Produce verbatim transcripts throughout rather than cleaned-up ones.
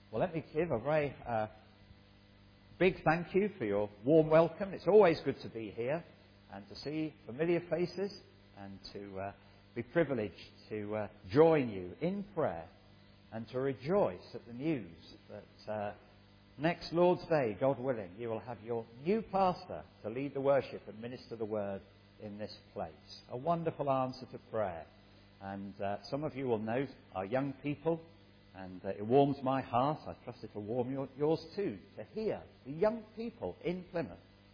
Well, let me give a very uh, big thank you for your warm welcome. It's always good to be here and to see familiar faces and to uh, be privileged to uh, join you in prayer and to rejoice at the news that uh, next Lord's Day, God willing, you will have your new pastor to lead the worship and minister the word in this place. A wonderful answer to prayer. And uh, some of you will know our young people. And uh, it warms my heart, I trust it will warm your, yours too, to hear the young people in Plymouth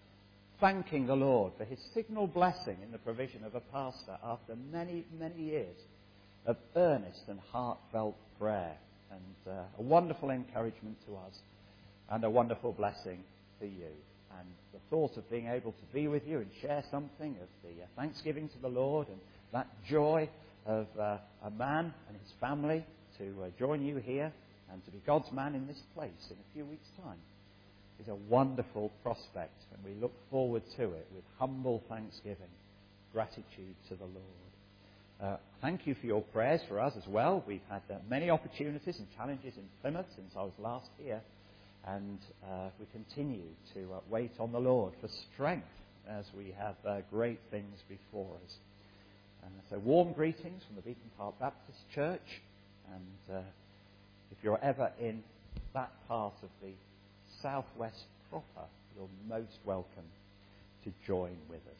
thanking the Lord for his signal blessing in the provision of a pastor after many, many years of earnest and heartfelt prayer. And uh, a wonderful encouragement to us and a wonderful blessing to you. And the thought of being able to be with you and share something of the uh, thanksgiving to the Lord and that joy of uh, a man and his family to uh, join you here and to be God's man in this place in a few weeks' time is a wonderful prospect, and we look forward to it with humble thanksgiving, gratitude to the Lord. Uh, thank you for your prayers for us as well. We've had uh, many opportunities and challenges in Plymouth since I was last here, and uh, we continue to uh, wait on the Lord for strength as we have uh, great things before us. Uh, so warm greetings from the Beacon Park Baptist Church. And uh, if you're ever in that part of the southwest proper, you're most welcome to join with us.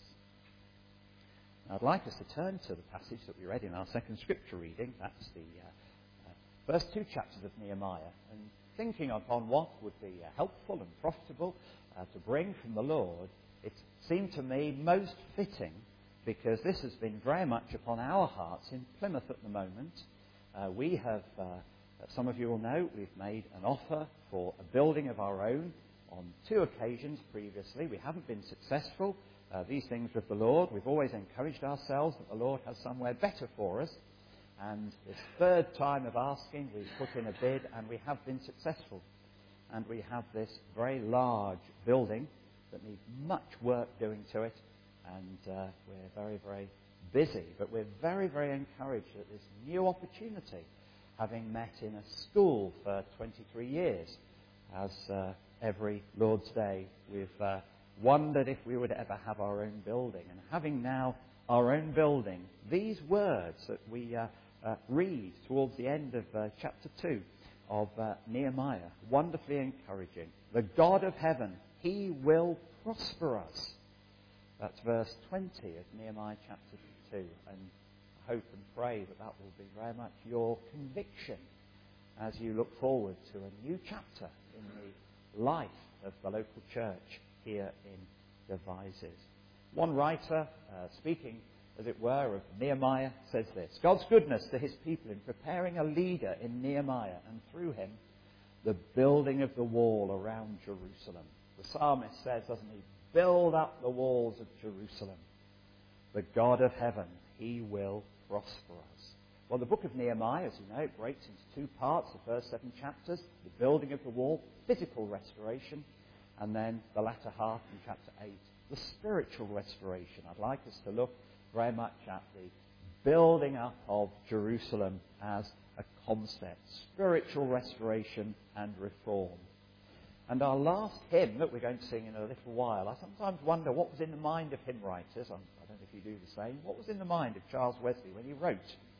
Now, I'd like us to turn to the passage that we read in our second scripture reading. That's the uh, uh, first two chapters of Nehemiah. And thinking upon what would be uh, helpful and profitable uh, to bring from the Lord, it seemed to me most fitting, because this has been very much upon our hearts in Plymouth at the moment. Uh, we have, uh, some of you will know, we've made an offer for a building of our own on two occasions previously. We haven't been successful. Uh, these things with the Lord, we've always encouraged ourselves that the Lord has somewhere better for us. And this third time of asking, we've put in a bid and we have been successful. And we have this very large building that needs much work doing to it. And uh, we're very, very busy, but we're very, very encouraged at this new opportunity, having met in a school for twenty-three years. As uh, every Lord's Day, we've uh, wondered if we would ever have our own building. And having now our own building, these words that we uh, uh, read towards the end of uh, chapter two of uh, Nehemiah, wonderfully encouraging. The God of heaven, he will prosper us. That's verse twenty of Nehemiah chapter two. And I hope and pray that that will be very much your conviction as you look forward to a new chapter in the life of the local church here in Devizes. One writer, uh, speaking, as it were, of Nehemiah, says this: God's goodness to his people in preparing a leader in Nehemiah, and through him, the building of the wall around Jerusalem. The psalmist says, doesn't he, build up the walls of Jerusalem. The God of heaven, he will prosper us. Well, the book of Nehemiah, as you know, it breaks into two parts. The first seven chapters, the building of the wall, physical restoration, and then the latter half in chapter eight, the spiritual restoration. I'd like us to look very much at the building up of Jerusalem as a concept, spiritual restoration and reform. And our last hymn that we're going to sing in a little while, I sometimes wonder what was in the mind of hymn writers. I'm, I don't know if you do the same. What was in the mind of Charles Wesley when he wrote,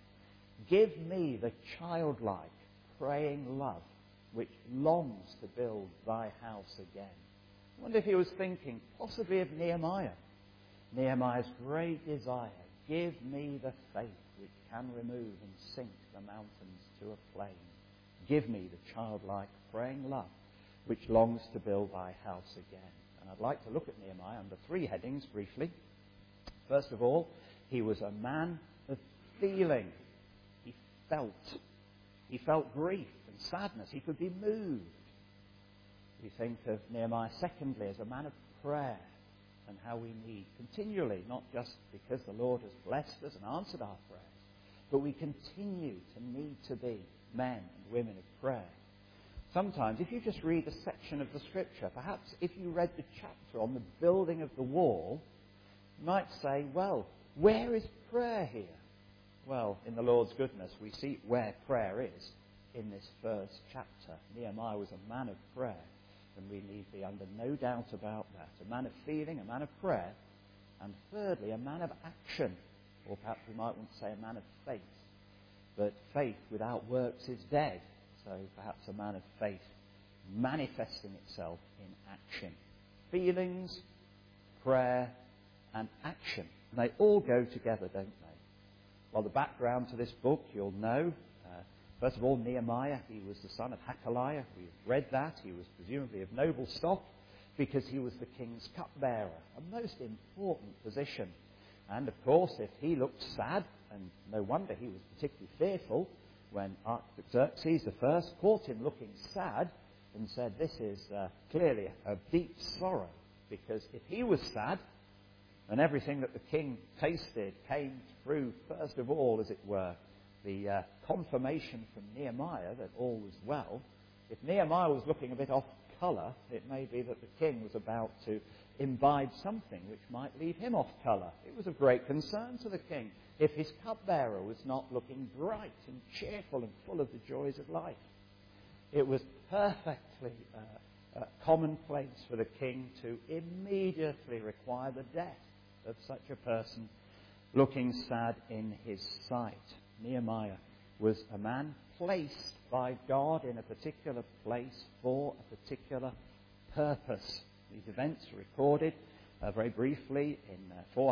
"Give me the childlike, praying love, which longs to build thy house again." I wonder if he was thinking possibly of Nehemiah. Nehemiah's great desire, give me the faith which can remove and sink the mountains to a plain. Give me the childlike, praying love, which longs to build thy house again. And I'd like to look at Nehemiah under three headings briefly. First of all, he was a man of feeling. He felt. He felt grief and sadness. He could be moved. We think of Nehemiah, secondly, as a man of prayer and how we need continually, not just because the Lord has blessed us and answered our prayers, but we continue to need to be men and women of prayer. Sometimes, if you just read a section of the Scripture, perhaps if you read the chapter on the building of the wall, you might say, well, where is prayer here? Well, in the Lord's goodness, we see where prayer is in this first chapter. Nehemiah was a man of prayer, and we need be under no doubt about that. A man of feeling, a man of prayer, and thirdly, a man of action, or perhaps we might want to say a man of faith. But faith without works is dead, so perhaps a man of faith manifesting itself in action. Feelings, prayer, and action. And they all go together, don't they? Well, the background to this book, you'll know. Uh, first of all, Nehemiah, he was the son of Hakaliah. We've read that. He was presumably of noble stock because he was the king's cupbearer, a most important position. And, of course, if he looked sad, and no wonder he was particularly fearful when Artaxerxes the First caught him looking sad and said, this is uh, clearly a deep sorrow, because if he was sad, and everything that the king tasted came through, first of all, as it were, the uh, confirmation from Nehemiah that all was well. If Nehemiah was looking a bit off colour, it may be that the king was about to imbibe something which might leave him off colour. It was of great concern to the king if his cupbearer was not looking bright and cheerful and full of the joys of life. It was perfectly uh, uh, commonplace for the king to immediately require the death of such a person looking sad in his sight. Nehemiah was a man placed by God in a particular place for a particular purpose. These events are recorded uh, very briefly in uh, four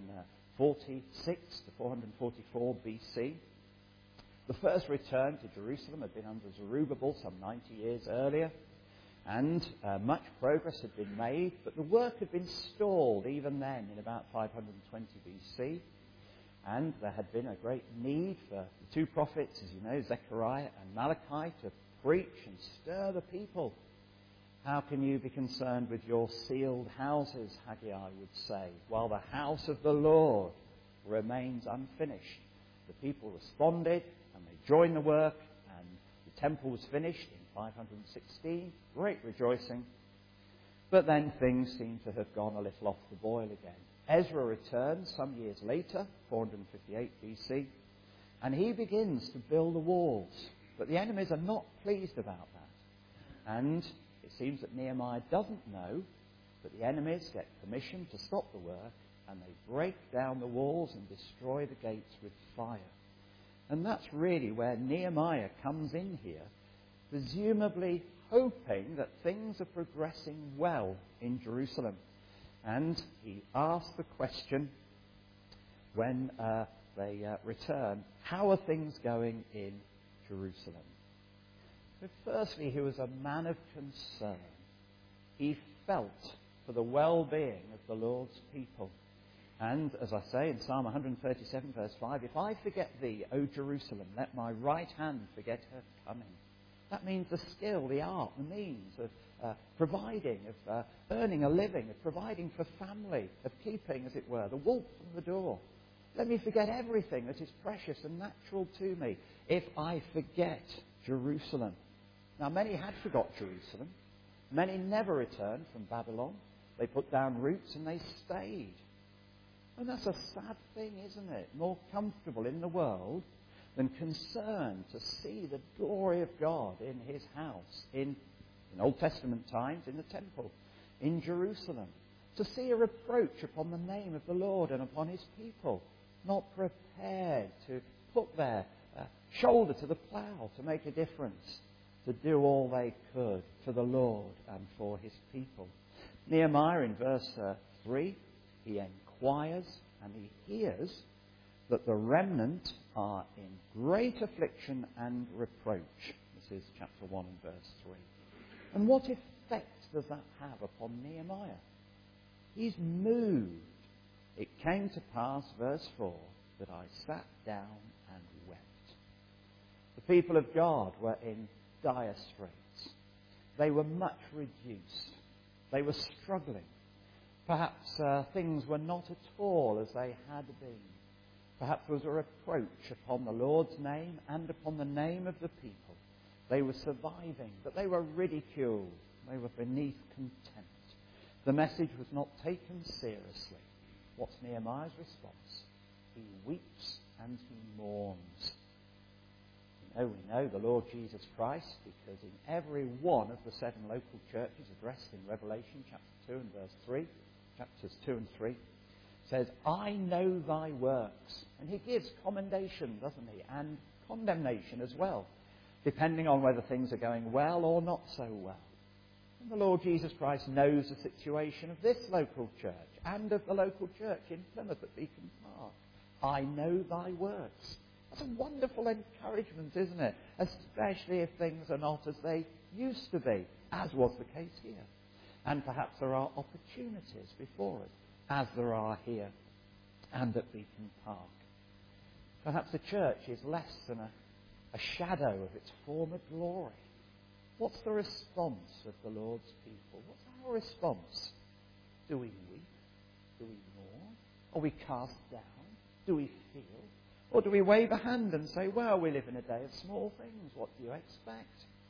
forty-six to four forty-four B C. The first return to Jerusalem had been under Zerubbabel some ninety years earlier, and uh, much progress had been made, but the work had been stalled even then in about five twenty B C, and there had been a great need for the two prophets, as you know, Zechariah and Malachi, to preach and stir the people. How can you be concerned with your sealed houses, Haggai would say, while the house of the Lord remains unfinished? The people responded, and they joined the work, and the temple was finished in five sixteen. Great rejoicing. But then things seem to have gone a little off the boil again. Ezra returns some years later, four fifty-eight B C, and he begins to build the walls. But the enemies are not pleased about that. And it seems that Nehemiah doesn't know, but the enemies get permission to stop the work, and they break down the walls and destroy the gates with fire. And that's really where Nehemiah comes in here, presumably hoping that things are progressing well in Jerusalem. And he asks the question when uh, they uh, return, how are things going in Jerusalem? But firstly, he was a man of concern. He felt for the well-being of the Lord's people. And, as I say in Psalm one thirty-seven, verse five, if I forget thee, O Jerusalem, let my right hand forget her coming. That means the skill, the art, the means of uh, providing, of uh, earning a living, of providing for family, of keeping, as it were, the wolf from the door. Let me forget everything that is precious and natural to me if I forget Jerusalem. Now, many had forgot Jerusalem. Many never returned from Babylon. They put down roots and they stayed. And that's a sad thing, isn't it? More comfortable in the world than concerned to see the glory of God in his house, in, in Old Testament times, in the temple, in Jerusalem. To see a reproach upon the name of the Lord and upon his people, not prepared to put their uh, shoulder to the plough to make a difference, to do all they could for the Lord and for his people. Nehemiah, in verse uh, three, he inquires and he hears that the remnant are in great affliction and reproach. This is chapter one and verse three. And what effect does that have upon Nehemiah? He's moved. It came to pass, verse four, that I sat down and wept. The people of God were in dire straits. They were much reduced. They were struggling. Perhaps uh, things were not at all as they had been. Perhaps there was a reproach upon the Lord's name and upon the name of the people. They were surviving, but they were ridiculed. They were beneath contempt. The message was not taken seriously. What's Nehemiah's response? He weeps and he mourns. In Oh, we know the Lord Jesus Christ because in every one of the seven local churches addressed in Revelation chapter two and verse three, chapters two and three, says, I know thy works. And he gives commendation, doesn't he? And condemnation as well, depending on whether things are going well or not so well. And the Lord Jesus Christ knows the situation of this local church and of the local church in Plymouth at Beacon Park. I know thy works. That's a wonderful encouragement, isn't it? Especially if things are not as they used to be, as was the case here. And perhaps there are opportunities before us, as there are here and at Beacon Park. Perhaps the church is less than a, a shadow of its former glory. What's the response of the Lord's people? What's our response? Do we weep? Do we mourn? Are we cast down? Do we feel? Or do we wave a hand and say, well, we live in a day of small things. What do you expect?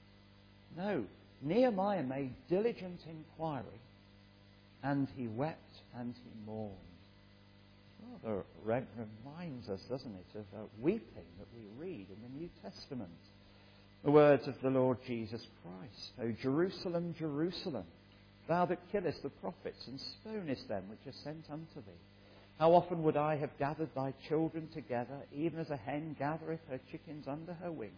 No. Nehemiah made diligent inquiry, and he wept and he mourned. Rather re- reminds us, doesn't it, of uh, weeping that we read in the New Testament. The words of the Lord Jesus Christ. O Jerusalem, Jerusalem, thou that killest the prophets and stonest them which are sent unto thee. How often would I have gathered thy children together, even as a hen gathereth her chickens under her wings,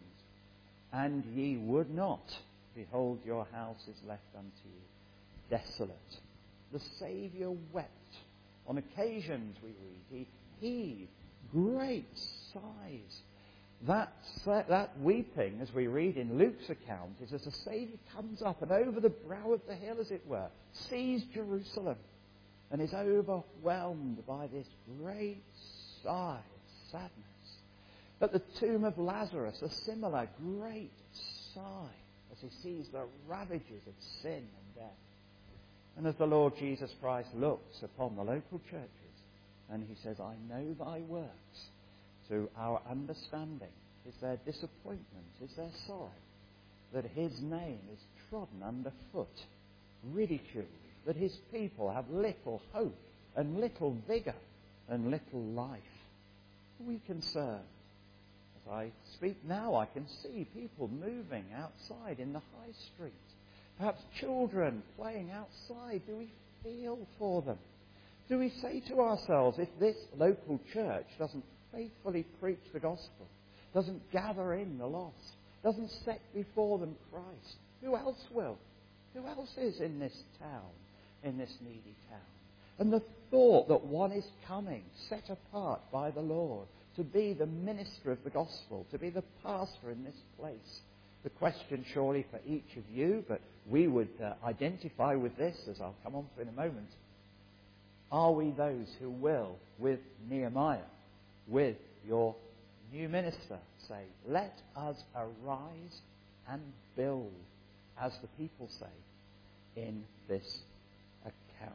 and ye would not. Behold, your house is left unto you desolate. The Saviour wept. On occasions, we read, he heaved great sighs. That, that weeping, as we read in Luke's account, is as the Saviour comes up and over the brow of the hill, as it were, sees Jerusalem and is overwhelmed by this great sigh of sadness. At the tomb of Lazarus, a similar great sigh as he sees the ravages of sin and death. And as the Lord Jesus Christ looks upon the local churches and he says, I know thy works, to our understanding is their disappointment, is their sorrow, that his name is trodden underfoot, ridiculed, that his people have little hope and little vigour and little life. Are we concerned? As I speak now, I can see people moving outside in the high street. Perhaps children playing outside. Do we feel for them? Do we say to ourselves, if this local church doesn't faithfully preach the gospel, doesn't gather in the lost, doesn't set before them Christ, who else will? Who else is in this town, in this needy town? And the thought that one is coming, set apart by the Lord, to be the minister of the gospel, to be the pastor in this place. The question surely for each of you, but we would uh, identify with this, as I'll come on to in a moment. Are we those who will, with Nehemiah, with your new minister, say, let us arise and build, as the people say, in this account?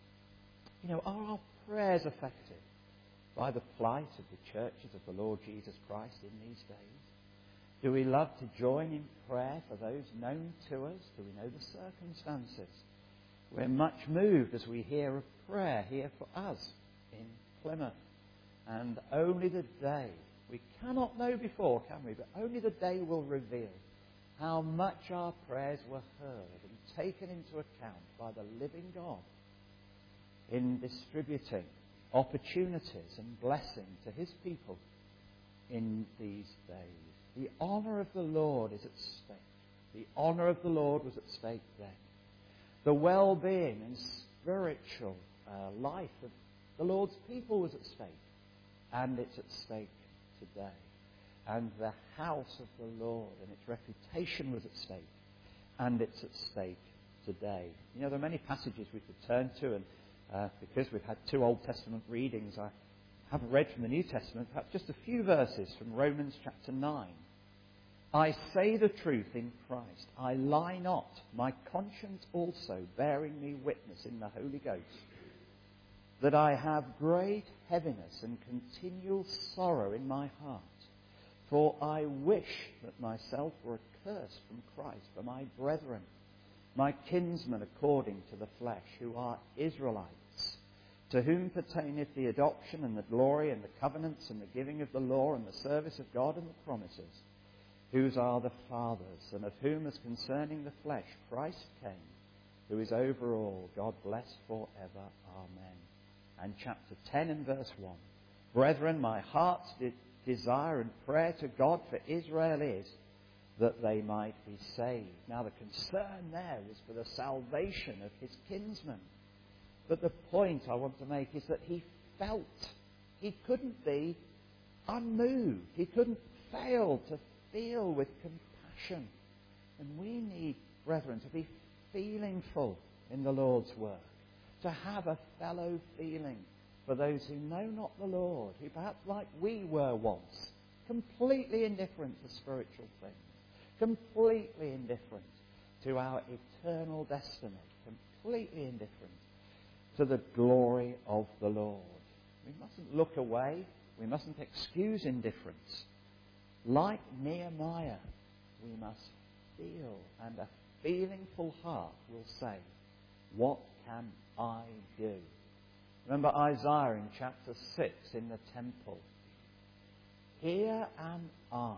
You know, are our prayers affected by the plight of the churches of the Lord Jesus Christ in these days? Do we love to join in prayer for those known to us? Do we know the circumstances? We're much moved as we hear of prayer here for us in Plymouth. And only the day, we cannot know before, can we? But only the day will reveal how much our prayers were heard and taken into account by the living God in distributing opportunities and blessing to his people in these days. The honour of the Lord is at stake. The honour of the Lord was at stake then. The well-being and spiritual uh, life of the Lord's people was at stake. And it's at stake today. And the house of the Lord and its reputation was at stake. And it's at stake today. You know, there are many passages we could turn to, and uh, because we've had two Old Testament readings, I haven't read from the New Testament, perhaps just a few verses from Romans chapter nine. I say the truth in Christ. I lie not, my conscience also bearing me witness in the Holy Ghost, that I have great heaviness and continual sorrow in my heart. For I wish that myself were accursed from Christ for my brethren, my kinsmen according to the flesh, who are Israelites, to whom pertaineth the adoption and the glory and the covenants and the giving of the law and the service of God and the promises, whose are the fathers, and of whom as concerning the flesh Christ came, who is over all, God bless forever. Amen. And chapter ten and verse one. Brethren, my heart's de- desire and prayer to God for Israel is that they might be saved. Now the concern there was for the salvation of his kinsmen. But the point I want to make is that he felt. He couldn't be unmoved. He couldn't fail to feel with compassion. And we need, brethren, to be feelingful in the Lord's work, to have a fellow feeling for those who know not the Lord, who perhaps like we were once, completely indifferent to spiritual things, completely indifferent to our eternal destiny, completely indifferent to the glory of the Lord. We mustn't look away. We mustn't excuse indifference. Like Nehemiah, we must feel, and a feelingful heart will say, what can I do? Remember Isaiah in chapter six in the temple. Here am I,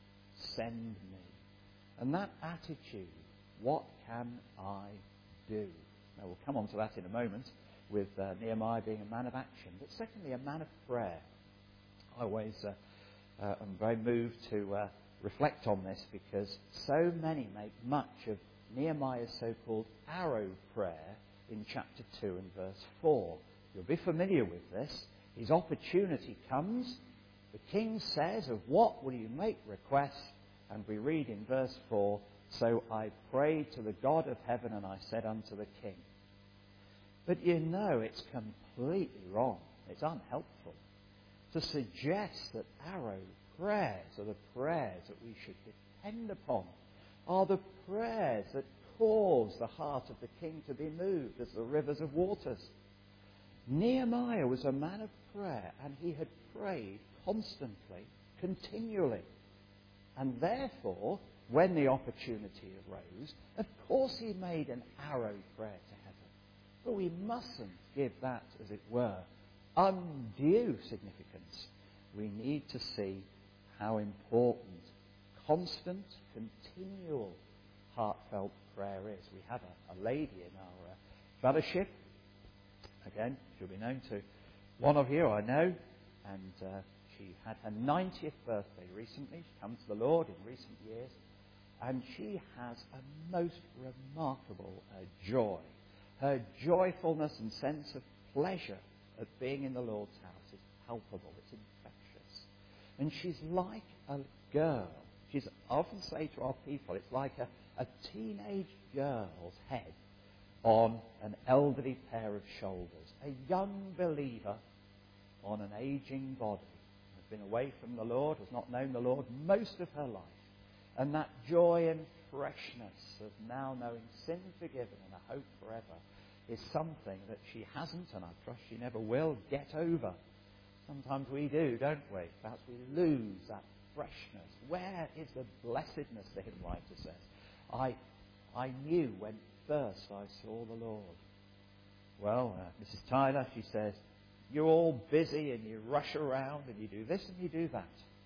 send me. And that attitude, what can I do? Now we'll come on to that in a moment with uh, Nehemiah being a man of action. But secondly, a man of prayer. I always uh, uh, am very moved to uh, reflect on this because so many make much of Nehemiah's so-called arrow prayer in chapter two and verse four. You'll be familiar with this. His opportunity comes. The king says, of what will you make request? And we read in verse four, so I prayed to the God of heaven and I said unto the king. But you know it's completely wrong. It's unhelpful to suggest that arrow prayers are the prayers that we should depend upon, are the prayers that cause the heart of the king to be moved as the rivers of waters. Nehemiah was a man of prayer, and he had prayed constantly, continually. And therefore, when the opportunity arose, of course he made an arrow prayer to heaven. But we mustn't give that, as it were, undue significance. We need to see how important constant, continual, heartfelt prayer is. We have a, a lady in our uh, fellowship. Again, she'll be known to one of you, I know. And uh, she had her ninetieth birthday recently. She's come to the Lord in recent years. And she has a most remarkable uh, joy. Her joyfulness and sense of pleasure at being in the Lord's house is palpable. It's infectious. And she's like a girl. She's I often say to our people, it's like a, a teenage girl's head on an elderly pair of shoulders. A young believer on an aging body. Has been away from the Lord, has not known the Lord most of her life. And that joy and freshness of now knowing sin forgiven and a hope forever is something that she hasn't, and I trust she never will, get over. Sometimes we do, don't we? Perhaps we lose that freshness. Where is the blessedness, the hymn writer says? I, I knew when first I saw the Lord. Well, uh, Missus Tyler, she says, you're all busy and you rush around and you do this and you do that.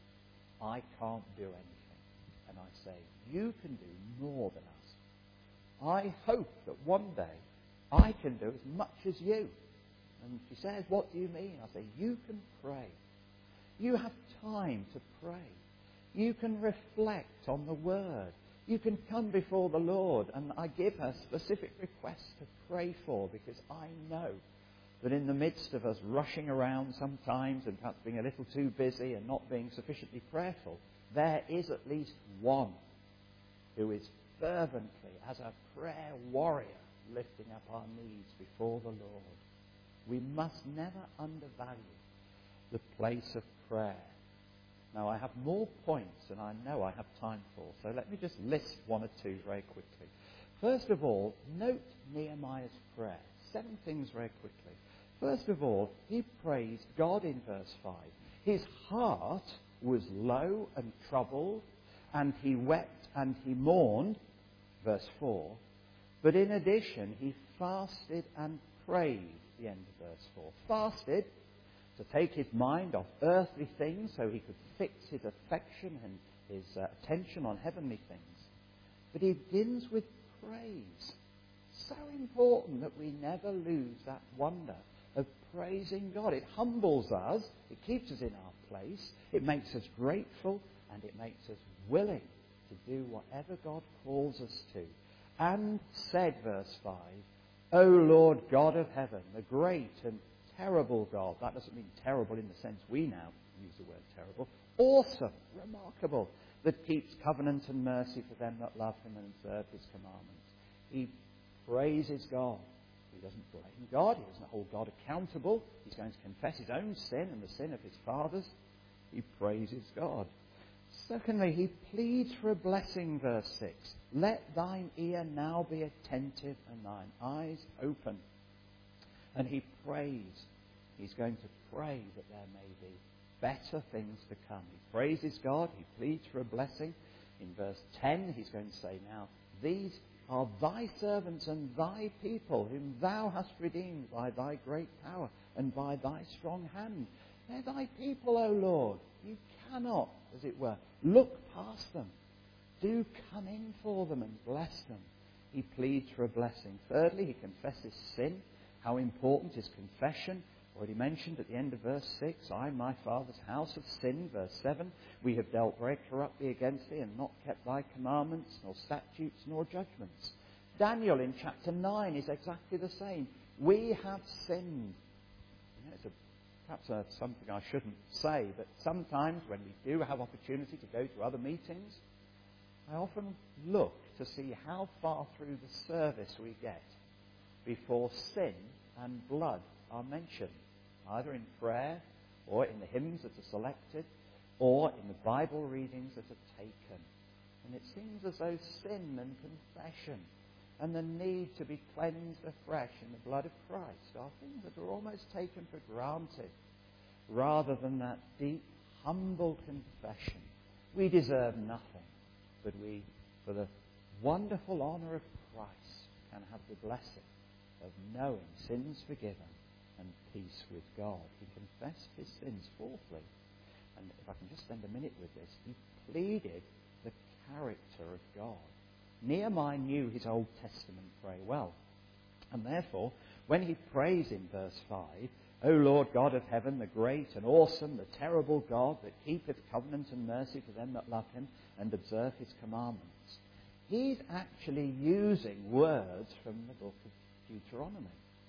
I can't do anything. And I say, you can do more than us. I hope that one day I can do as much as you. And she says, what do you mean? I say, you can pray. You have time to pray. You can reflect on the Word. You can come before the Lord. And I give her specific requests to pray for because I know that in the midst of us rushing around sometimes and perhaps being a little too busy and not being sufficiently prayerful, there is at least one who is fervently, as a prayer warrior, lifting up our needs before the Lord. We must never undervalue the place of prayer. Now, I have more points than I know I have time for, so let me just list one or two very quickly. First of all, note Nehemiah's prayer. Seven things very quickly. First of all, he praised God in verse five. His heart was low and troubled, and he wept and he mourned, verse four. But in addition, he fasted and prayed, the end of verse four. Fasted to take his mind off earthly things so he could fix his affection and his uh, attention on heavenly things. But he begins with praise. So important that we never lose that wonder of praising God. It humbles us, it keeps us in our place, it makes us grateful, and it makes us willing to do whatever God calls us to. And said, verse five, O Lord God of heaven, the great and terrible God. That doesn't mean terrible in the sense we now use the word terrible. Awesome, remarkable, that keeps covenant and mercy for them that love him and observe his commandments. He praises God. He doesn't blame God. He doesn't hold God accountable. He's going to confess his own sin and the sin of his fathers. He praises God. Secondly, he pleads for a blessing, verse six. Let thine ear now be attentive and thine eyes open. And he prays. He's going to pray that there may be better things to come. He praises God. He pleads for a blessing. In verse ten, he's going to say, now, these are thy servants and thy people, whom thou hast redeemed by thy great power and by thy strong hand. They're thy people, O Lord. You cannot, as it were, look past them. Do come in for them and bless them. He pleads for a blessing. Thirdly, he confesses sin. How important is confession? Already mentioned at the end of verse six, I and my father's house have sinned. Verse seven, we have dealt very corruptly against thee and not kept thy commandments, nor statutes, nor judgments. Daniel in chapter nine is exactly the same. We have sinned. You know, it's a, perhaps uh, something I shouldn't say, but sometimes when we do have opportunity to go to other meetings, I often look to see how far through the service we get before sin and blood are mentioned, either in prayer or in the hymns that are selected or in the Bible readings that are taken. And it seems as though sin and confession and the need to be cleansed afresh in the blood of Christ are things that are almost taken for granted, rather than that deep, humble confession. We deserve nothing, but we, for the wonderful honour of Christ, can have the blessing of knowing sins forgiven and peace with God. He confessed his sins. Fourthly, and if I can just spend a minute with this, he pleaded the character of God. Nehemiah knew his Old Testament very well. And therefore, when he prays in verse five, O Lord God of heaven, the great and awesome, the terrible God that keepeth covenant and mercy for them that love him and observe his commandments, he's actually using words from the book of Deuteronomy.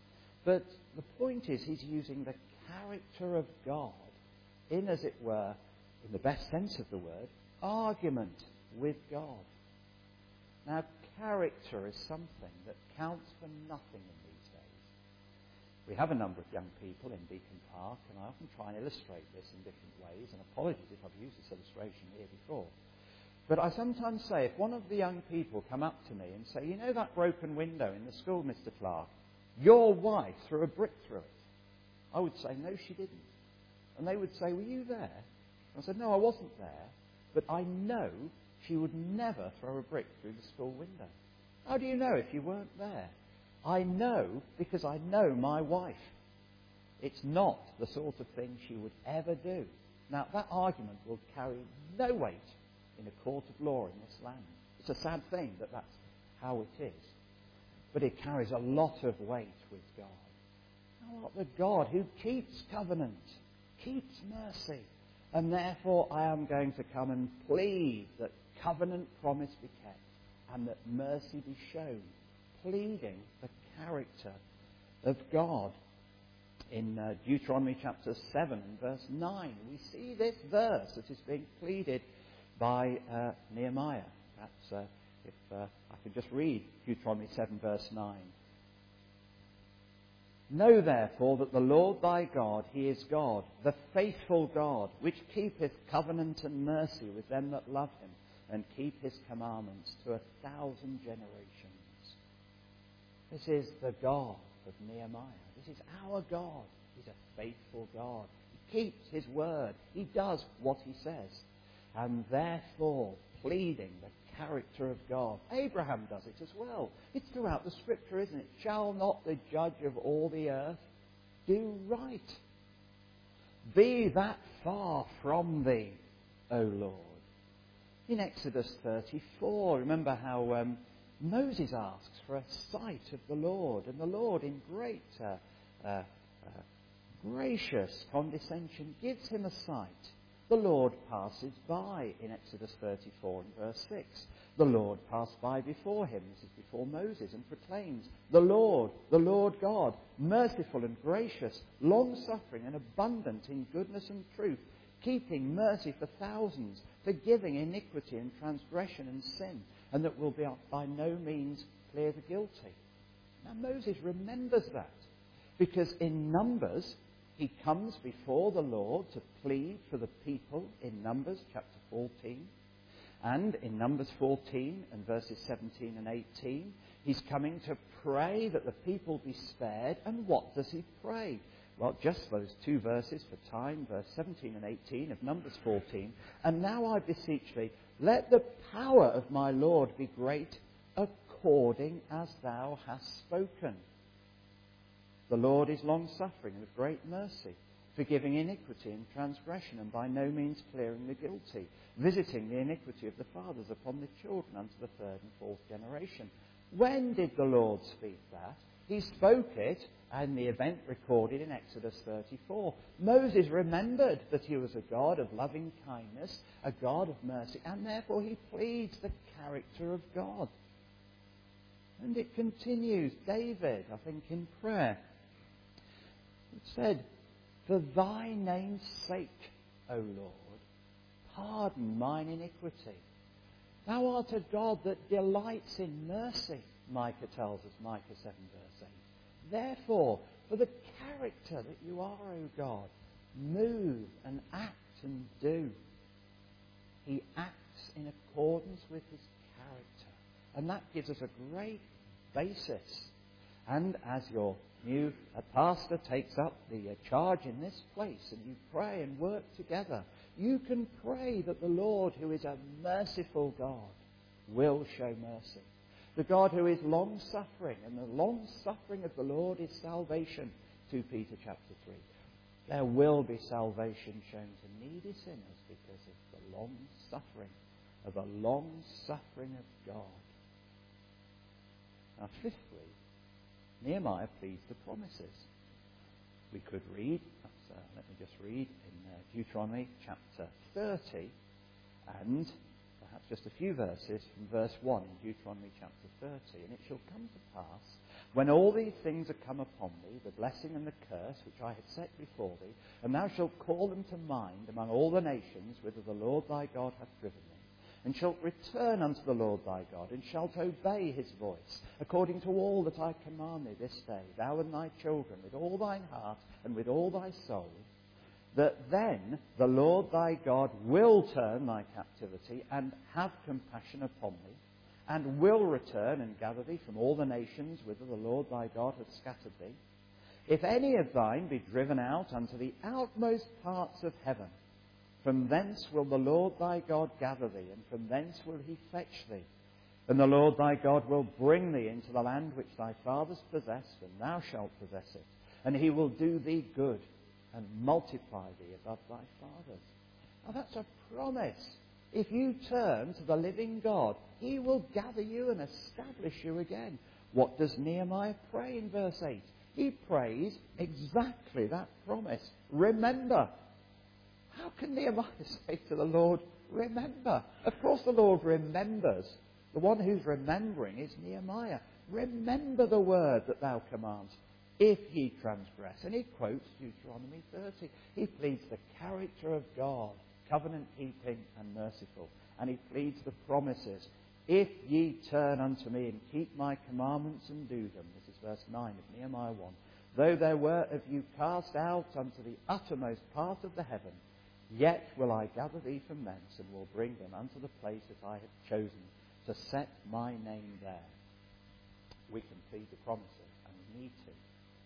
But the point is, he's using the character of God in, as it were, in the best sense of the word, argument with God. Now, character is something that counts for nothing in these days. We have a number of young people in Beacon Park, and I often try and illustrate this in different ways, and apologies if I've used this illustration here before. But I sometimes say, if one of the young people come up to me and say, you know that broken window in the school, Mister Clark, your wife threw a brick through it. I would say, no, she didn't. And they would say, were you there? I said, no, I wasn't there, but I know she would never throw a brick through the school window. How do you know if you weren't there? I know because I know my wife. It's not the sort of thing she would ever do. Now, that argument will carry no weight in a court of law in this land. It's a sad thing that that's how it is. But it carries a lot of weight with God. Now, the God who keeps covenant, keeps mercy, and therefore I am going to come and plead that covenant promise be kept and that mercy be shown, pleading the character of God. In uh, Deuteronomy chapter seven and verse nine, we see this verse that is being pleaded by uh, Nehemiah. Perhaps uh, if uh, I could just read Deuteronomy seven verse nine. Know therefore that the Lord thy God, he is God, the faithful God, which keepeth covenant and mercy with them that love him, and keep his commandments to a thousand generations. This is the God of Nehemiah. This is our God. He's a faithful God. He keeps his word. He does what he says. And therefore, pleading the character of God. Abraham does it as well. It's throughout the scripture, isn't it? Shall not the judge of all the earth do right? Be that far from thee, O Lord. In Exodus thirty-four, remember how um, Moses asks for a sight of the Lord, and the Lord, in great, uh, uh, uh, gracious condescension, gives him a sight. The Lord passes by in Exodus thirty-four and verse six. The Lord passed by before him, this is before Moses, and proclaims, "The Lord, the Lord God, merciful and gracious, long-suffering and abundant in goodness and truth, keeping mercy for thousands, forgiving iniquity and transgression and sin, and that will be by no means clear the guilty." Now Moses remembers that, because in Numbers he comes before the Lord to plead for the people in Numbers chapter fourteen. And in Numbers fourteen and verses seventeen and eighteen, he's coming to pray that the people be spared. And what does he pray? Well, just those two verses for time, verse seventeen and eighteen of Numbers fourteen. "And now I beseech thee, let the power of my Lord be great, according as thou hast spoken. The Lord is long-suffering and of great mercy, forgiving iniquity and transgression, and by no means clearing the guilty, visiting the iniquity of the fathers upon the children unto the third and fourth generation." When did the Lord speak that? He spoke it in the event recorded in Exodus thirty-four. Moses remembered that he was a God of loving kindness, a God of mercy, and therefore he pleads the character of God. And it continues. David, I think, in prayer, it said, "For thy name's sake, O Lord, pardon mine iniquity. Thou art a God that delights in mercy," Micah tells us, Micah seven verse eight. "Therefore, for the character that you are, O God, move and act and do." He acts in accordance with his character. And that gives us a great basis. And as your new uh, pastor takes up the uh, charge in this place, and you pray and work together, you can pray that the Lord, who is a merciful God, will show mercy. The God who is long-suffering, and the long-suffering of the Lord is salvation, Second Peter chapter three. There will be salvation shown to needy sinners because of the long-suffering, of the long-suffering of God. Now, fifthly, Nehemiah pleads the promises. We could read, uh, let me just read in uh, Deuteronomy chapter thirty, and perhaps just a few verses from verse one in Deuteronomy chapter thirty. "And it shall come to pass, when all these things are come upon thee, the blessing and the curse which I have set before thee, and thou shalt call them to mind among all the nations whither the Lord thy God hath driven thee, and shalt return unto the Lord thy God, and shalt obey his voice, according to all that I command thee this day, thou and thy children, with all thine heart and with all thy soul, that then the Lord thy God will turn thy captivity and have compassion upon thee, and will return and gather thee from all the nations whither the Lord thy God hath scattered thee. If any of thine be driven out unto the outmost parts of heaven, from thence will the Lord thy God gather thee, and from thence will he fetch thee. And the Lord thy God will bring thee into the land which thy fathers possessed, and thou shalt possess it. And he will do thee good, and multiply thee above thy fathers." Now that's a promise. If you turn to the living God, he will gather you and establish you again. What does Nehemiah pray in verse eight? He prays exactly that promise. Remember. How can Nehemiah say to the Lord, remember? Of course the Lord remembers. The one who's remembering is Nehemiah. Remember the word that thou commandest, if ye transgress. And he quotes Deuteronomy thirty. He pleads the character of God, covenant-keeping and merciful. And he pleads the promises. If ye turn unto me and keep my commandments and do them. This is verse nine of Nehemiah one. "Though there were of you cast out unto the uttermost part of the heaven, yet will I gather thee from thence, and will bring them unto the place that I have chosen to set my name there." We can plead the promises, and we need to.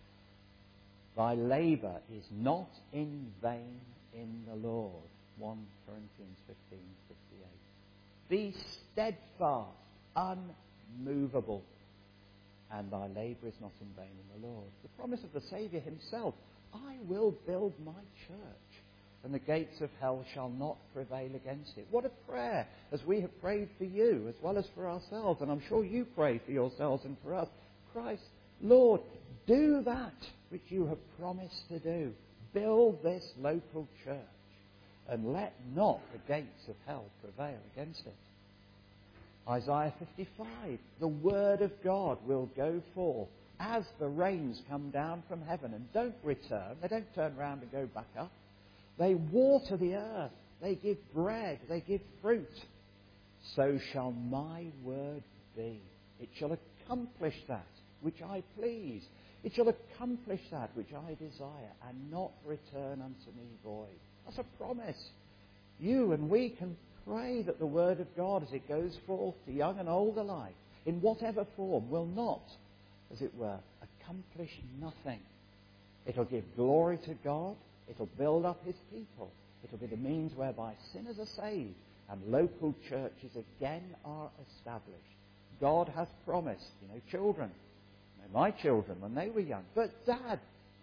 "Thy labour is not in vain in the Lord." First Corinthians fifteen fifty-eight. "Be steadfast, unmovable, and thy labour is not in vain in the Lord." The promise of the Saviour himself, "I will build my church, and the gates of hell shall not prevail against it. What a prayer, as we have prayed for you as well as for ourselves, and I'm sure you pray for yourselves and for us. Christ, Lord, do that which you have promised to do. Build this local church, and let not the gates of hell prevail against it. Isaiah fifty-five, the word of God will go forth as the rains come down from heaven and don't return. They don't turn round and go back up. They water the earth. They give bread. They give fruit. So shall my word be. It shall accomplish that which I please. It shall accomplish that which I desire, and not return unto me void. That's a promise. You and we can pray that the word of God, as it goes forth to young and old alike, in whatever form, will not, as it were, accomplish nothing. It'll give glory to God. It'll build up his people. It'll be the means whereby sinners are saved and local churches again are established. God has promised, you know, children, you know, my children when they were young, but Dad,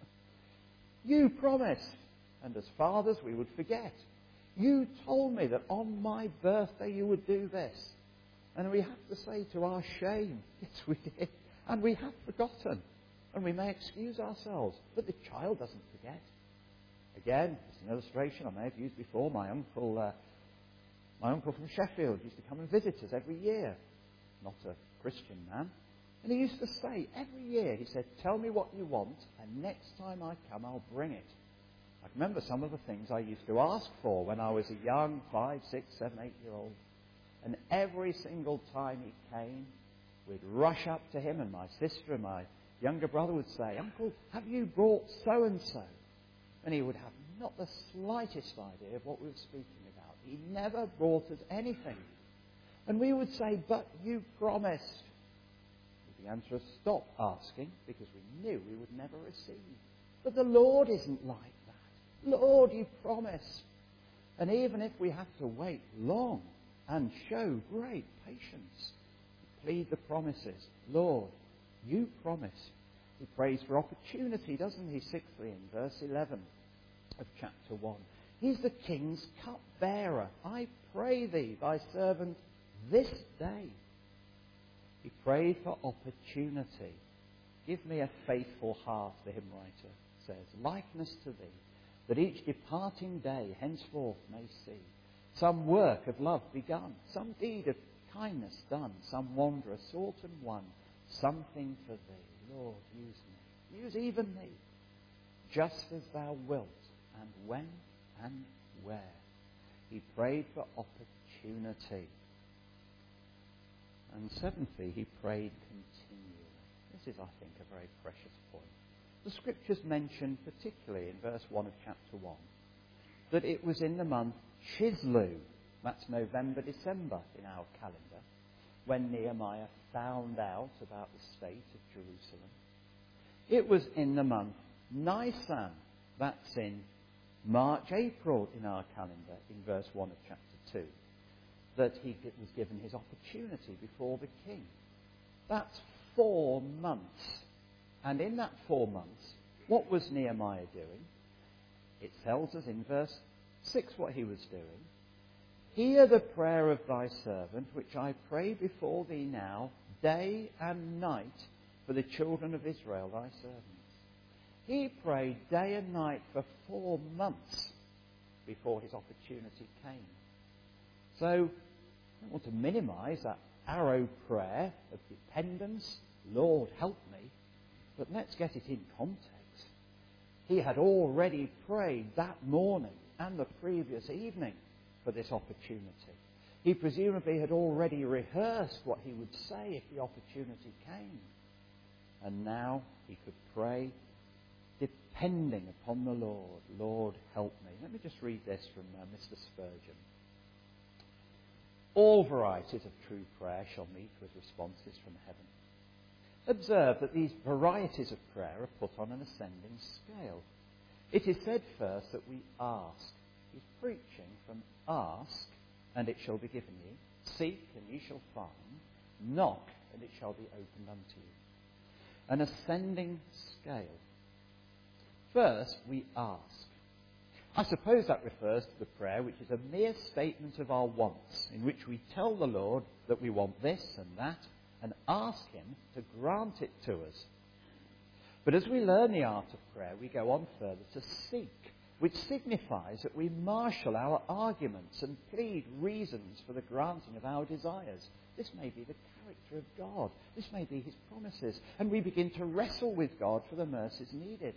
you promised, and as fathers we would forget. You told me that on my birthday you would do this. And we have to say to our shame, yes we did. And we have forgotten. And we may excuse ourselves. But the child doesn't forget. Again, it's an illustration I may have used before. My uncle, uh, my uncle from Sheffield used to come and visit us every year. Not a Christian man. And he used to say, every year, he said, tell me what you want, and next time I come, I'll bring it. I remember some of the things I used to ask for when I was a young five, six, seven, eight-year-old. And every single time he came, we'd rush up to him, and my sister and my younger brother would say, Uncle, have you brought so-and-so? And he would have not the slightest idea of what we were speaking about. He never brought us anything. And we would say, but you promised. He began to stop asking because we knew we would never receive. But the Lord isn't like that. Lord, you promised. And even if we have to wait long and show great patience, plead the promises. Lord, you promised. He prays for opportunity, doesn't he? Sixthly, in verse eleven of chapter one. He's the king's cupbearer. I pray thee, thy servant, this day. He prayed for opportunity. Give me a faithful heart, the hymn writer says, likeness to thee, that each departing day henceforth may see some work of love begun, some deed of kindness done, some wanderer sought and won, something for thee. Lord, use me. Use even me, just as thou wilt, and when and where. He prayed for opportunity. And seventhly, he prayed continually. This is, I think, a very precious point. The Scriptures mention, particularly in verse one of chapter one, that it was in the month Chislew, that's November, December in our calendar, when Nehemiah found out about the state of Jerusalem. It was in the month Nisan, that's in March, April in our calendar, in verse one of chapter two, that he was given his opportunity before the king. That's four months. And in that four months, what was Nehemiah doing? It tells us in verse six what he was doing. Hear the prayer of thy servant, which I pray before thee now, day and night, for the children of Israel, thy servants. He prayed day and night for four months before his opportunity came. So, I don't want to minimise that arrow prayer of dependence, Lord, help me, but let's get it in context. He had already prayed that morning and the previous evening for this opportunity. He presumably had already rehearsed what he would say if the opportunity came. And now he could pray depending upon the Lord. Lord, help me. Let me just read this from uh, Mister Spurgeon. All varieties of true prayer shall meet with responses from heaven. Observe that these varieties of prayer are put on an ascending scale. It is said first that we ask. He's preaching from ask, and it shall be given you. Seek, and ye shall find. Knock, and it shall be opened unto you. An ascending scale. First, we ask. I suppose that refers to the prayer which is a mere statement of our wants, in which we tell the Lord that we want this and that, and ask him to grant it to us. But as we learn the art of prayer, we go on further to seek, which signifies that we marshal our arguments and plead reasons for the granting of our desires. This may be the character of God. This may be his promises. And we begin to wrestle with God for the mercies needed.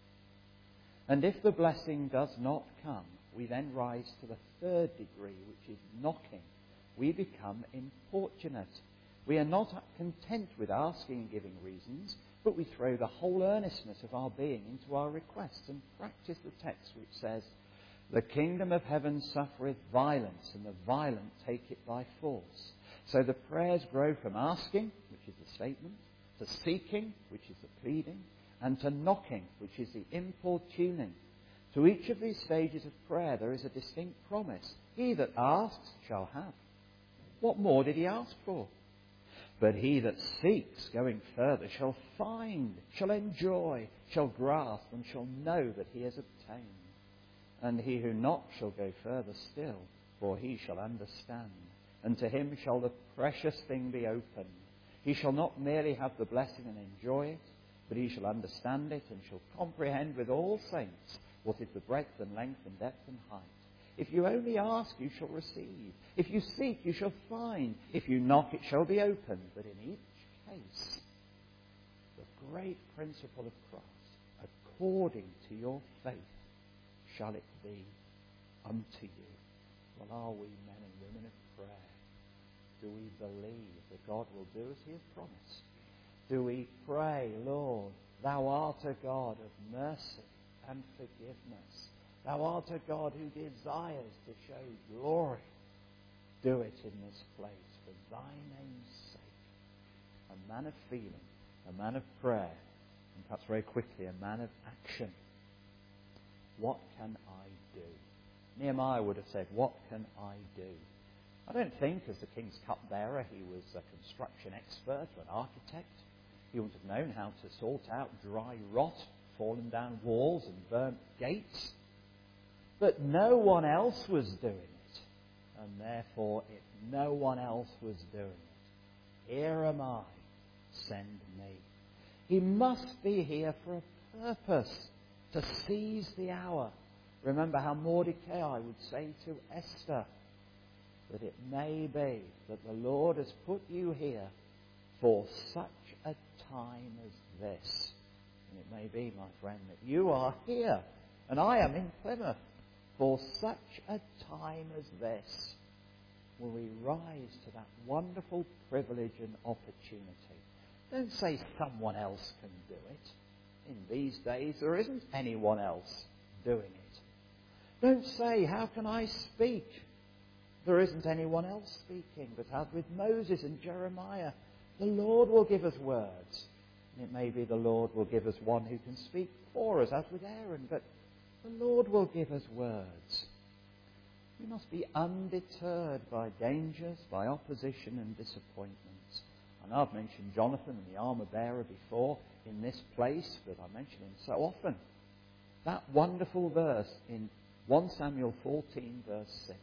And if the blessing does not come, we then rise to the third degree, which is knocking. We become importunate. We are not content with asking and giving reasons, but we throw the whole earnestness of our being into our requests and practice the text which says, "The kingdom of heaven suffereth violence, and the violent take it by force." So the prayers grow from asking, which is the statement, to seeking, which is the pleading, and to knocking, which is the importuning. To each of these stages of prayer there is a distinct promise. He that asks shall have. What more did he ask for? But he that seeks, going further, shall find, shall enjoy, shall grasp, and shall know that he has obtained. And he who knocks shall go further still, for he shall understand. And to him shall the precious thing be opened. He shall not merely have the blessing and enjoy it, but he shall understand it and shall comprehend with all saints what is the breadth and length and depth and height. If you only ask, you shall receive. If you seek, you shall find. If you knock, it shall be opened. But in each case, the great principle of Christ, according to your faith, shall it be unto you. Well, are we men and women of prayer? Do we believe that God will do as he has promised? Do we pray, Lord, thou art a God of mercy and forgiveness. Thou art a God who desires to show glory. Do it in this place for thy name's sake. A man of feeling, a man of prayer, and perhaps very quickly, a man of action. What can I do? Nehemiah would have said, what can I do? I don't think as the king's cupbearer he was a construction expert or an architect. He wouldn't have known how to sort out dry rot, fallen down walls and burnt gates. But no one else was doing it. And therefore, if no one else was doing it, here am I, send me. He must be here for a purpose, to seize the hour. Remember how Mordecai would say to Esther, that it may be that the Lord has put you here for such a time as this. And it may be, my friend, that you are here and I am in Plymouth for such a time as this. Will we rise to that wonderful privilege and opportunity? Don't say someone else can do it. In these days, there isn't anyone else doing it. Don't say, how can I speak? There isn't anyone else speaking. But as with Moses and Jeremiah, the Lord will give us words. And it may be the Lord will give us one who can speak for us, as with Aaron. But the Lord will give us words. We must be undeterred by dangers, by opposition and disappointments. I know I've mentioned Jonathan and the armour bearer before in this place, but I mention him so often. That wonderful verse in First Samuel fourteen, verse six.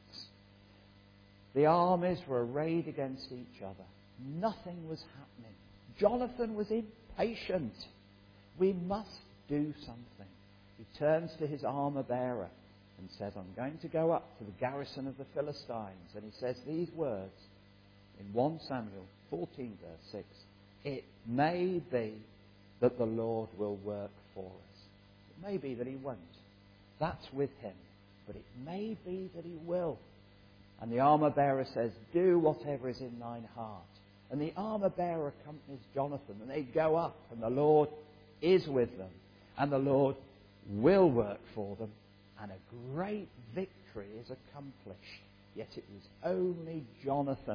The armies were arrayed against each other. Nothing was happening. Jonathan was impatient. We must do something. He turns to his armour bearer and says, I'm going to go up to the garrison of the Philistines. And he says these words in First Samuel fourteen, verse six. It may be that the Lord will work for us. It may be that he won't. That's with him. But it may be that he will. And the armour bearer says, do whatever is in thine heart. And the armour bearer accompanies Jonathan, and they go up, and the Lord is with them. And the Lord will work for them. And a great victory is accomplished. Yet it was only Jonathan,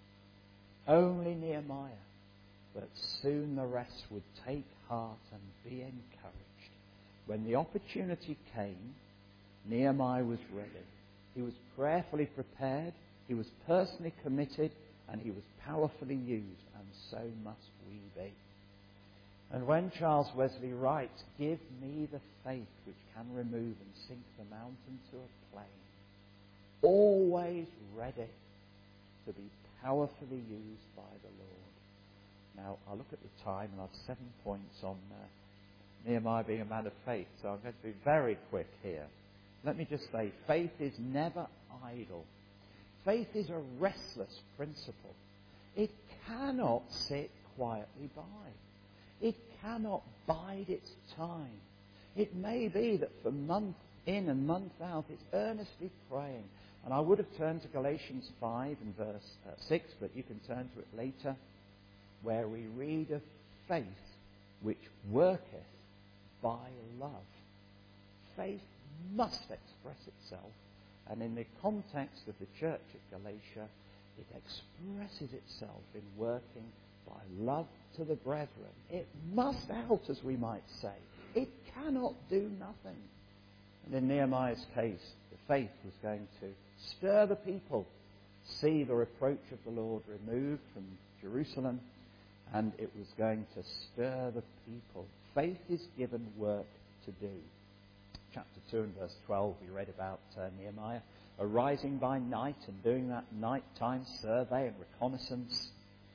only Nehemiah. But soon the rest would take heart and be encouraged. When the opportunity came, Nehemiah was ready. He was prayerfully prepared, he was personally committed, and he was powerfully used, and so must we be. And when Charles Wesley writes, "Give me the faith which can remove and sink the mountain to a plain," always ready to be powerfully used by the Lord. Now, I look at the time, and I've seven points on uh, Nehemiah being a man of faith, so I'm going to be very quick here. Let me just say, faith is never idle. Faith is a restless principle. It cannot sit quietly by. It cannot bide its time. It may be that for month in and month out it's earnestly praying. And I would have turned to Galatians five and verse uh, six, but you can turn to it later, where we read of faith which worketh by love. Faith must express itself, and in the context of the church at Galatia, it expresses itself in working by love to the brethren. It must out, as we might say. It cannot do nothing. And in Nehemiah's case, the faith was going to stir the people, see the reproach of the Lord removed from Jerusalem, and it was going to stir the people. Faith is given work to do. Chapter two and verse twelve, we read about uh, Nehemiah arising by night and doing that nighttime survey and reconnaissance.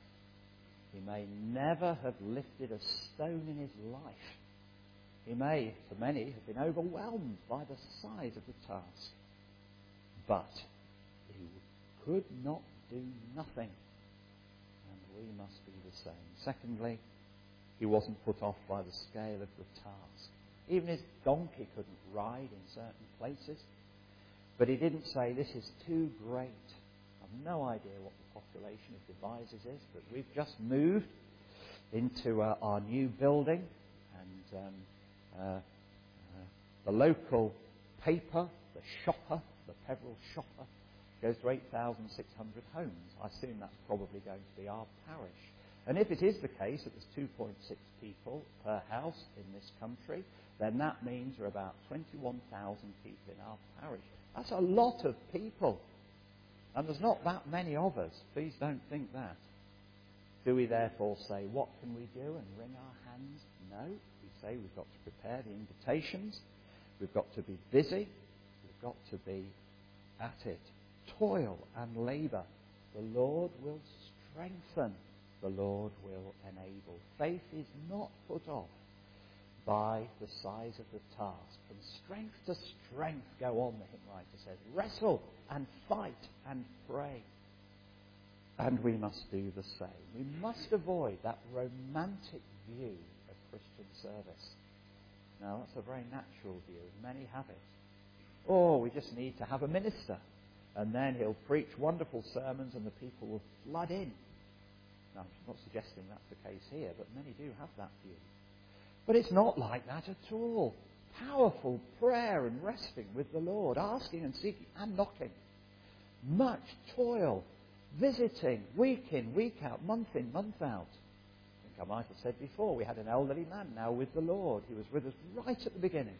He may never have lifted a stone in his life. He may, for many, have been overwhelmed by the size of the task. But he could not do nothing. And we must be the same. Secondly, he wasn't put off by the scale of the task. Even his donkey couldn't ride in certain places. But he didn't say, "This is too great." I've no idea what the population of Devizes is, but we've just moved into uh, our new building, and um, uh, uh, the local paper, the shopper, the Peveril shopper, goes to eight thousand six hundred homes. I assume that's probably going to be our parish. And if it is the case that there's two point six people per house in this country, then that means there are about twenty-one thousand people in our parish. That's a lot of people. And there's not that many of us. Please don't think that. Do we therefore say, what can we do, and wring our hands? No. We say we've got to prepare the invitations. We've got to be busy. We've got to be at it. Toil and labour. The Lord will strengthen. The Lord will enable. Faith is not put off by the size of the task. From strength to strength go on, the hymn writer says. Wrestle and fight and pray. And we must do the same. We must avoid that romantic view of Christian service. Now, that's a very natural view. Many have it. Or we just need to have a minister, and then he'll preach wonderful sermons and the people will flood in. Now, I'm not suggesting that's the case here, but many do have that view. But it's not like that at all. Powerful prayer and resting with the Lord, asking and seeking and knocking. Much toil, visiting, week in, week out, month in, month out. I think I might have said before, we had an elderly man now with the Lord. He was with us right at the beginning.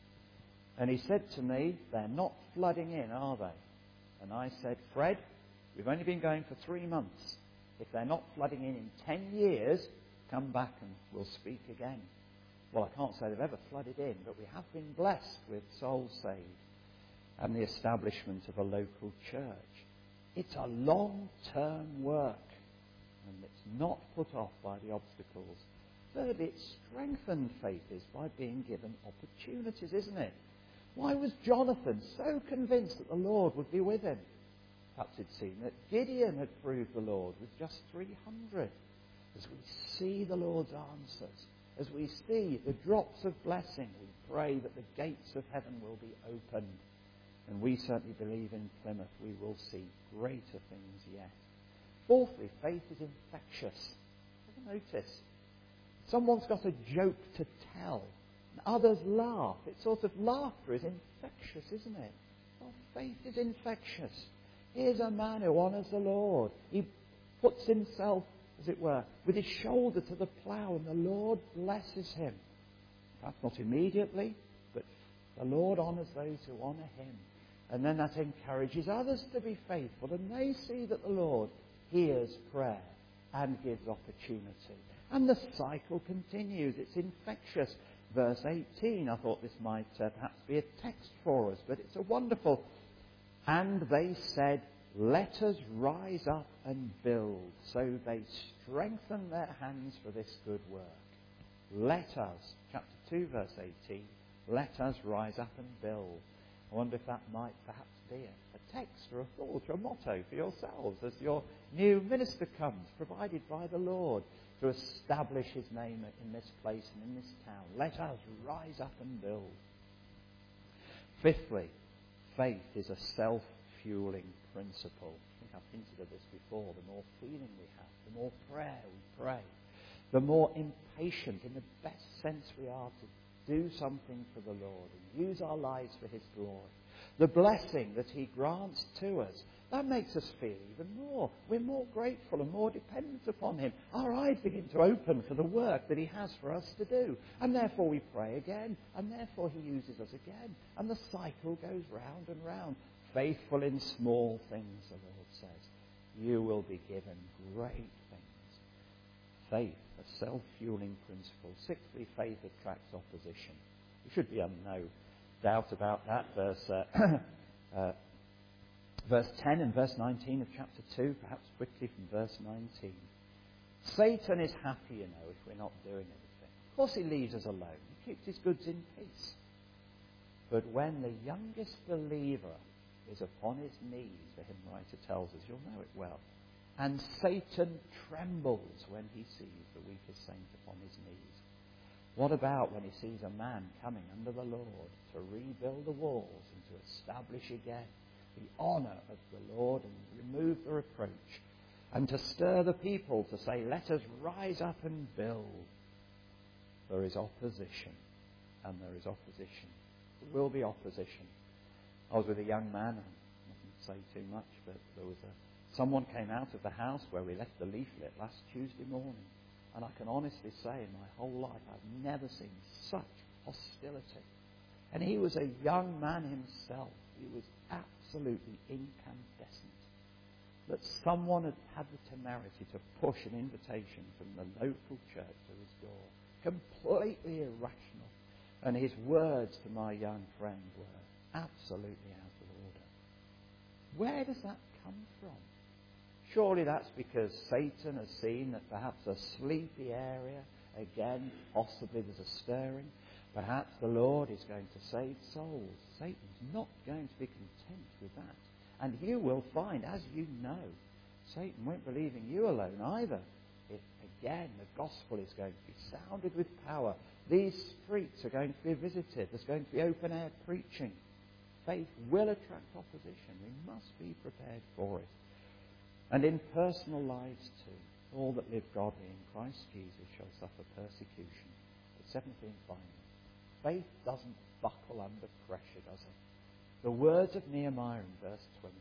And he said to me, "They're not flooding in, are they?" And I said, "Fred, we've only been going for three months. If they're not flooding in in ten years, come back and we'll speak again." Well, I can't say they've ever flooded in, but we have been blessed with souls saved and the establishment of a local church. It's a long-term work, and it's not put off by the obstacles. Thirdly, it's strengthened, faith is, by being given opportunities, isn't it? Why was Jonathan so convinced that the Lord would be with him? Perhaps it seemed that Gideon had proved the Lord with just three hundred. As we see the Lord's answers, as we see the drops of blessing, we pray that the gates of heaven will be opened. And we certainly believe in Plymouth we will see greater things yet. Fourthly, faith is infectious. Ever notice? Someone's got a joke to tell, and others laugh. It's sort of laughter is infectious, isn't it? Well, faith is infectious. Here's a man who honours the Lord. He puts himself, as it were, with his shoulder to the plough, and the Lord blesses him. Perhaps not immediately, but the Lord honours those who honour him. And then that encourages others to be faithful, and they see that the Lord hears prayer and gives opportunity. And the cycle continues. It's infectious. Verse eighteen, I thought this might uh, perhaps be a text for us, but it's a wonderful. And they said, let us rise up and build. So they strengthen their hands for this good work. Let us, chapter two, verse eighteen, let us rise up and build. I wonder if that might perhaps be a, a text or a thought or a motto for yourselves as your new minister comes, provided by the Lord to establish his name in this place and in this town. Let us rise up and build. Fifthly, faith is a self-fueling principle. I think I've hinted at this before. The more feeling we have, the more prayer we pray, the more impatient, in the best sense we are, to do something for the Lord and use our lives for his glory. The blessing that he grants to us, that makes us feel even more. We're more grateful and more dependent upon him. Our eyes begin to open for the work that he has for us to do. And therefore we pray again. And therefore he uses us again. And the cycle goes round and round. Faithful in small things, the Lord says. You will be given great things. Faith, a self-fueling principle. Sixthly, faith attracts opposition. There should be no doubt about that. Verse uh, uh, Verse ten and verse nineteen of chapter two, perhaps quickly from verse nineteen. Satan is happy, you know, if we're not doing anything. Of course he leaves us alone. He keeps his goods in peace. But when the youngest believer is upon his knees, the hymn writer tells us, you'll know it well, and Satan trembles when he sees the weakest saint upon his knees. What about when he sees a man coming under the Lord to rebuild the walls and to establish again the honour of the Lord and remove the reproach, and to stir the people to say, let us rise up and build? There is opposition, and there is opposition. There will be opposition. I was with a young man, and I mustn't say too much, but there was a, someone came out of the house where we left the leaflet last Tuesday morning, and I can honestly say in my whole life I've never seen such hostility. And he was a young man himself. He was absolutely incandescent. That someone had had the temerity to push an invitation from the local church to his door. Completely irrational. And his words to my young friend were absolutely out of order. Where does that come from? Surely that's because Satan has seen that perhaps a sleepy area, again, possibly there's a stirring. Perhaps the Lord is going to save souls. Satan's not going to be content with that. And you will find, as you know, Satan won't believe in you alone either. If, again, the gospel is going to be sounded with power. These streets are going to be visited. There's going to be open-air preaching. Faith will attract opposition. We must be prepared for it. And in personal lives too, all that live godly in Christ Jesus shall suffer persecution. But seventhly and finally, faith doesn't buckle under pressure, does it? The words of Nehemiah in verse twenty.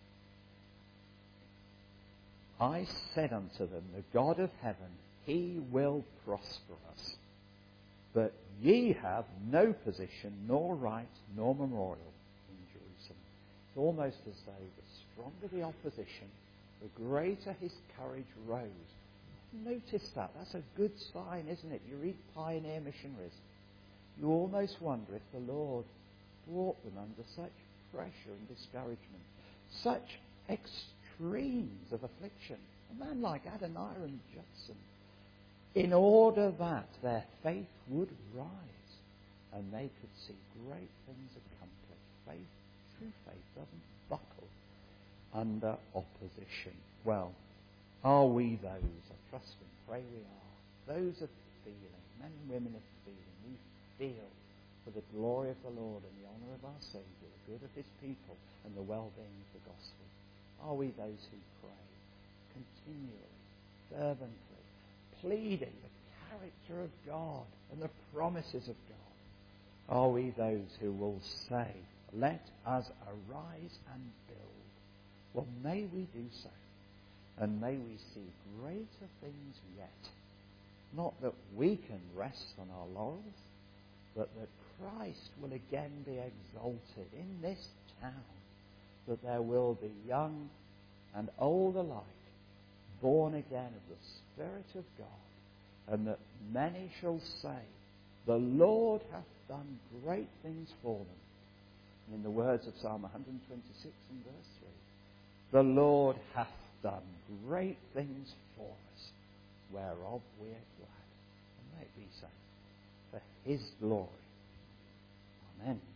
I said unto them, the God of heaven, he will prosper us. But ye have no position, nor right, nor memorial in Jerusalem. It's almost as though the stronger the opposition, the greater his courage rose. Notice that. That's a good sign, isn't it? You read pioneer missionaries. You almost wonder if the Lord brought them under such pressure and discouragement, such extremes of affliction. A man like Adoniram Judson, in order that their faith would rise and they could see great things accomplished. Faith, true faith, doesn't buckle under opposition. Well, are we those? I trust and pray we are. Those of feeling, men and women of feeling. We feel for the glory of the Lord and the honour of our Saviour, the good of his people and the well-being of the gospel. Are we those who pray continually, fervently, pleading the character of God and the promises of God? Are we those who will say, let us arise and build? Well, may we do so. And may we see greater things yet. Not that we can rest on our laurels, but that Christ will again be exalted in this town. That there will be young and old alike born again of the Spirit of God, and that many shall say, the Lord hath done great things for them. And in the words of Psalm one twenty-six and verse three, the Lord hath done great things for us, whereof we are glad. And may it be so, for his glory. Amen.